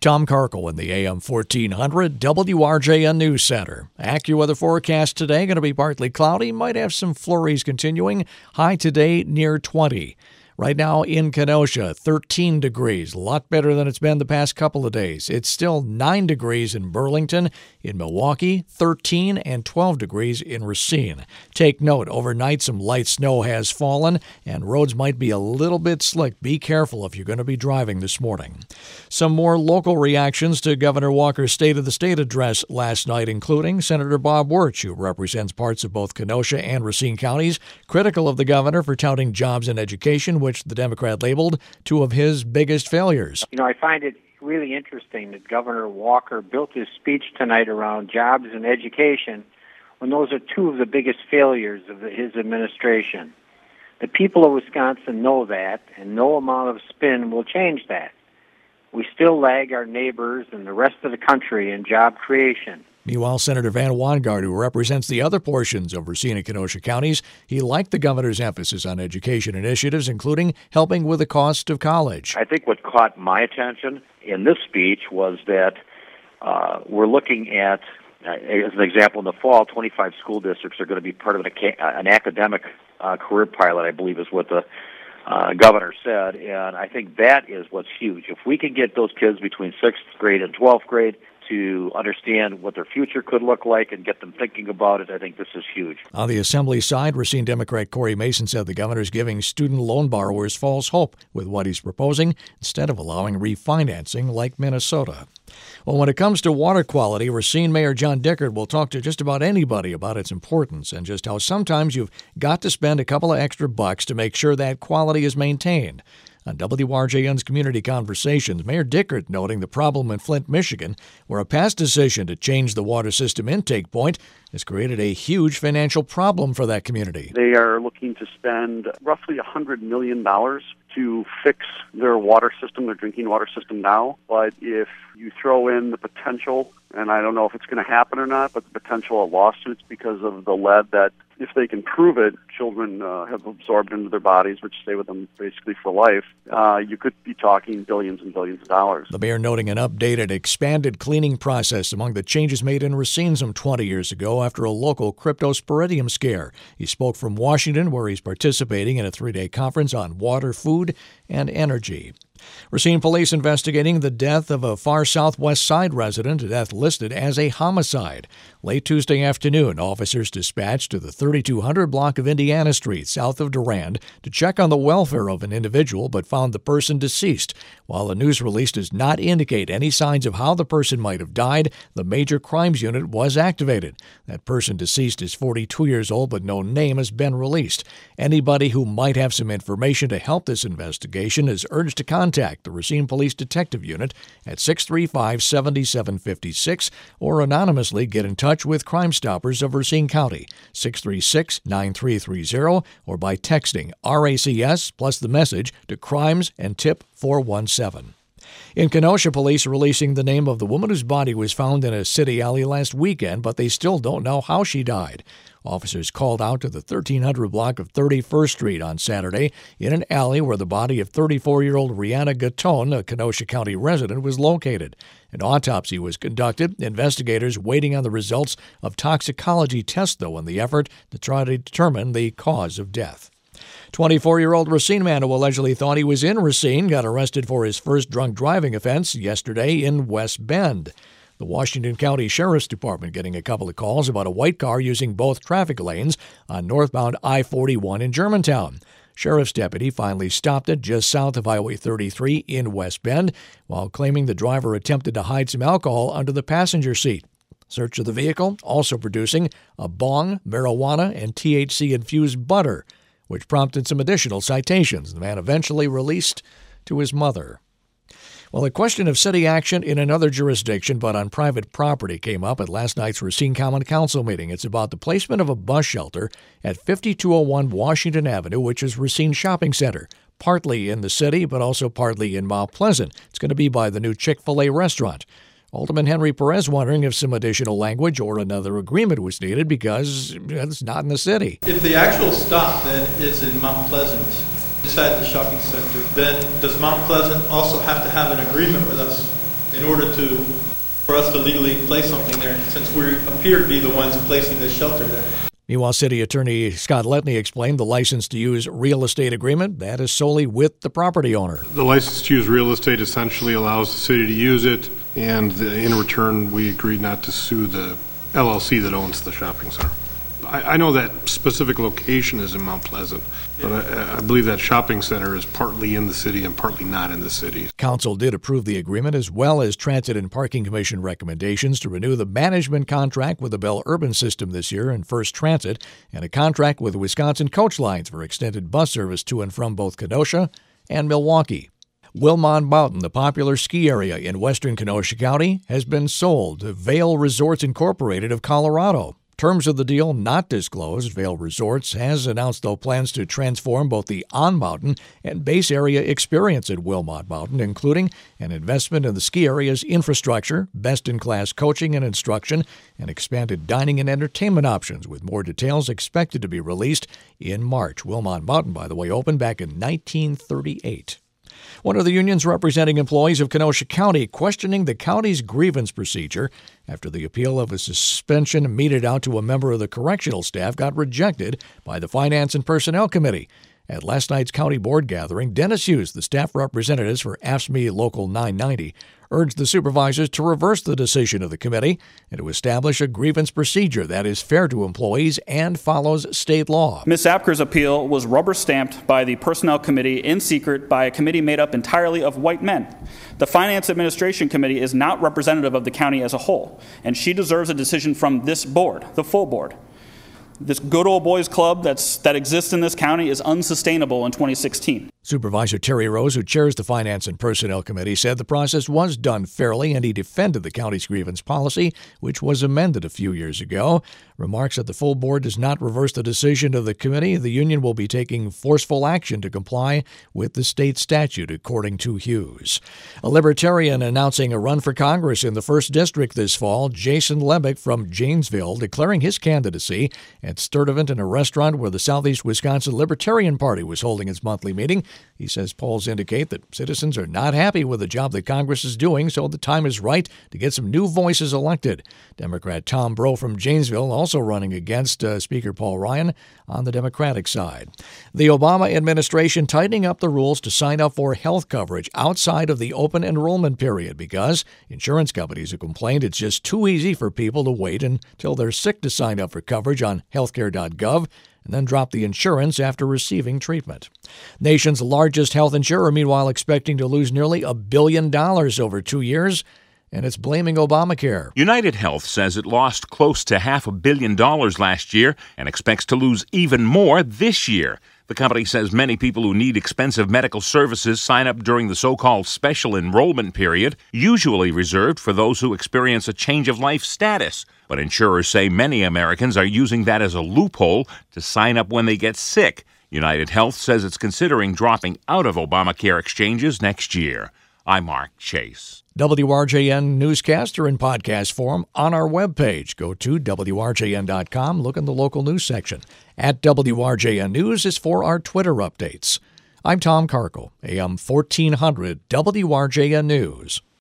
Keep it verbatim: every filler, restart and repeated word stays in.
Tom Karkel in the A M fourteen hundred W R J N News Center. AccuWeather forecast today going to be partly cloudy. Might have some flurries continuing. High today near twenty. Right now in Kenosha, thirteen degrees. A lot better than it's been the past couple of days. It's still nine degrees in Burlington. In Milwaukee, thirteen and twelve degrees in Racine. Take note, overnight some light snow has fallen and roads might be a little bit slick. Be careful if you're going to be driving this morning. Some more local reactions to Governor Walker's State of the State address last night, including Senator Bob Wirtz, who represents parts of both Kenosha and Racine counties, critical of the governor for touting jobs and education, which the Democrat labeled two of his biggest failures. You know, I find it really interesting that Governor Walker built his speech tonight around jobs and education when those are two of the biggest failures of his administration. The people of Wisconsin know that, and no amount of spin will change that. We still lag our neighbors and the rest of the country in job creation. Meanwhile, Senator Van Wanggaard, who represents the other portions of Racine and Kenosha counties, he liked the governor's emphasis on education initiatives, including helping with the cost of college. I think what caught my attention in this speech was that uh, we're looking at, uh, as an example, in the fall, twenty-five school districts are going to be part of an, an academic uh, career pilot, I believe is what the uh, governor said, and I think that is what's huge. If we can get those kids between sixth grade and twelfth grade to understand what their future could look like and get them thinking about it, I think this is huge. On the Assembly side, Racine Democrat Corey Mason said the governor is giving student loan borrowers false hope with what he's proposing instead of allowing refinancing like Minnesota. Well, when it comes to water quality, Racine Mayor John Dickert will talk to just about anybody about its importance and just how sometimes you've got to spend a couple of extra bucks to make sure that quality is maintained. On W R J N's Community Conversations, Mayor Dickert noting the problem in Flint, Michigan, where a past decision to change the water system intake point has created a huge financial problem for that community. They are looking to spend roughly one hundred million dollars to fix their water system, their drinking water system now. But if you throw in the potential, and I don't know if it's going to happen or not, but the potential of lawsuits because of the lead that, if they can prove it, children uh, have absorbed into their bodies, which stay with them basically for life, uh, you could be talking billions and billions of dollars. The mayor noting an updated, expanded cleaning process among the changes made in Racine some twenty years ago after a local cryptosporidium scare. He spoke from Washington, where he's participating in a three-day conference on water, food, and energy. Racine police investigating the death of a far southwest side resident, a death listed as a homicide. Late Tuesday afternoon, officers dispatched to the thirty-two hundred block of Indiana Street, south of Durand, to check on the welfare of an individual, but found the person deceased. While the news release does not indicate any signs of how the person might have died, the Major Crimes Unit was activated. That person deceased is forty-two years old, but no name has been released. Anybody who might have some information to help this investigation is urged to contact Contact the Racine Police Detective Unit at six three five, seven seven five six or anonymously get in touch with Crime Stoppers of Racine County, six three six, nine three three zero, or by texting R A C S plus the message to Crimes and Tip four one seven. In Kenosha, police releasing the name of the woman whose body was found in a city alley last weekend, but they still don't know how she died. Officers called out to the thirteen hundred block of thirty-first Street on Saturday in an alley where the body of thirty-four-year-old Rihanna Gatone, a Kenosha County resident, was located. An autopsy was conducted. Investigators waiting on the results of toxicology tests, though, in the effort to try to determine the cause of death. twenty-four-year-old Racine man who allegedly thought he was in Racine got arrested for his first drunk driving offense yesterday in West Bend. The Washington County Sheriff's Department getting a couple of calls about a white car using both traffic lanes on northbound I forty-one in Germantown. Sheriff's deputy finally stopped it just south of Highway thirty-three in West Bend while claiming the driver attempted to hide some alcohol under the passenger seat. Search of the vehicle also producing a bong, marijuana, and T H C-infused butter, which prompted some additional citations. The man eventually released to his mother. Well, a question of city action in another jurisdiction but on private property came up at last night's Racine Common Council meeting. It's about the placement of a bus shelter at fifty-two oh one Washington Avenue, which is Racine Shopping Center, partly in the city but also partly in Mount Pleasant. It's going to be by the new Chick-fil-A restaurant. Alderman Henry Perez wondering if some additional language or another agreement was needed because it's not in the city. If the actual stop then is in Mount Pleasant, inside the shopping center, then does Mount Pleasant also have to have an agreement with us in order to, for us to legally place something there, since we appear to be the ones placing this shelter there. Meanwhile, City Attorney Scott Letney explained the license to use real estate agreement, that is solely with the property owner. The license to use real estate essentially allows the city to use it, and in return, we agreed not to sue the L L C that owns the shopping center. I, I know that specific location is in Mount Pleasant, but I, I believe that shopping center is partly in the city and partly not in the city. Council did approve the agreement, as well as Transit and Parking Commission recommendations to renew the management contract with the Bell Urban System this year and First Transit, and a contract with Wisconsin Coach Lines for extended bus service to and from both Kenosha and Milwaukee. Wilmot Mountain, the popular ski area in western Kenosha County, has been sold to Vail Resorts Incorporated of Colorado. Terms of the deal not disclosed. Vail Resorts has announced, though, plans to transform both the on-mountain and base area experience at Wilmot Mountain, including an investment in the ski area's infrastructure, best-in-class coaching and instruction, and expanded dining and entertainment options, with more details expected to be released in March. Wilmot Mountain, by the way, opened back in nineteen thirty-eight. One of the unions representing employees of Kenosha County questioning the county's grievance procedure after the appeal of a suspension meted out to a member of the correctional staff got rejected by the Finance and Personnel Committee. At last night's county board gathering, Dennis Hughes, the staff representatives for A F S C M E Local nine ninety, urged the supervisors to reverse the decision of the committee and to establish a grievance procedure that is fair to employees and follows state law. Miz Apker's appeal was rubber-stamped by the Personnel Committee in secret by a committee made up entirely of white men. The Finance Administration Committee is not representative of the county as a whole, and she deserves a decision from this board, the full board. This good old boys club that's, that exists in this county is unsustainable in twenty sixteen. Supervisor Terry Rose, who chairs the Finance and Personnel Committee, said the process was done fairly, and he defended the county's grievance policy, which was amended a few years ago. Remarks that the full board does not reverse the decision of the committee. The union will be taking forceful action to comply with the state statute, according to Hughes. A Libertarian announcing a run for Congress in the first District this fall, Jason Lebick from Janesville, declaring his candidacy at Sturtevant in a restaurant where the Southeast Wisconsin Libertarian Party was holding its monthly meeting. He says polls indicate that citizens are not happy with the job that Congress is doing, so the time is right to get some new voices elected. Democrat Tom Breaux from Janesville also running against uh, Speaker Paul Ryan on the Democratic side. The Obama administration tightening up the rules to sign up for health coverage outside of the open enrollment period because insurance companies have complained it's just too easy for people to wait until they're sick to sign up for coverage on healthcare dot gov and then drop the insurance after receiving treatment. Nation's largest health insurer, meanwhile, expecting to lose nearly a billion dollars over two years, and it's blaming Obamacare. United Health says it lost close to half a billion dollars last year and expects to lose even more this year. The company says many people who need expensive medical services sign up during the so-called special enrollment period, usually reserved for those who experience a change of life status. But insurers say many Americans are using that as a loophole to sign up when they get sick. United Health says it's considering dropping out of Obamacare exchanges next year. I'm Mark Chase. W R J N newscaster in podcast form on our webpage. Go to W R J N dot com, look in the local news section. At W R J N News is for our Twitter updates. I'm Tom Carkle, A M fourteen hundred W R J N News.